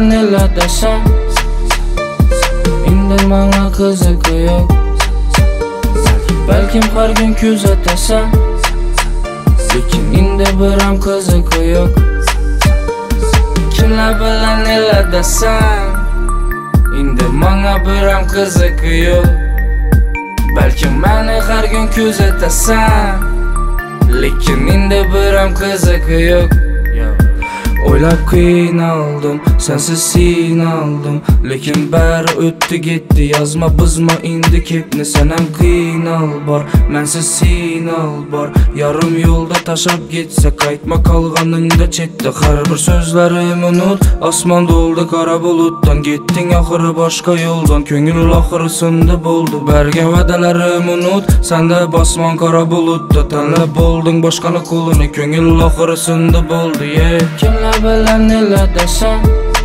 nelar desam, endi menga qiziqi yo'q. Balkim har kun kuzatasan, lekin endi bir ham qiziqi yo'q. Kimlar bilan nelar desam, endi menga bir ham qiziqi yo'q. Balkim meni har kun kuzatasan, lekin endi bir ham qiziqi yo'q. O'ylab qiynaldim, sensiz siynaldim, lekin bari o'tdi ketdi. Yozma buzma endi kepni, sen ham qiynal bor, mensiz siynal bor. Yarim yo'lda tashab ketsa, qaytma qolganingda chetda. Har bir so'zlarim unut, osmon to'ldi qora bulutdan. Ketding oxiri boshqa yo'ldan, ko'ngil oxirisida bo'ldi. Bergan va'dalarim unut, senda bosmon qora bulutda. Tanlab bo'lding boshqani qo'lini, ko'ngil oxirisida bo'ldi. Kimlar bilan nelar desam,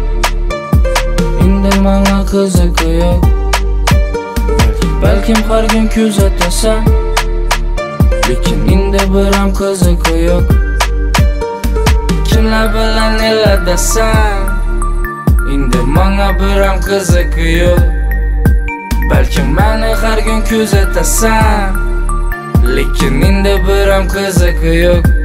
endi menga qiziqi yo'q. Balkim har kun kuzatasan, lekin endi bir ham qiziqi yo'q. Kimlar bilan nelar desam, endi menga bir ham qiziqi yo'q. Balkim meni har kun kuzatasan, lekin endi bir ham qiziqi yo'q.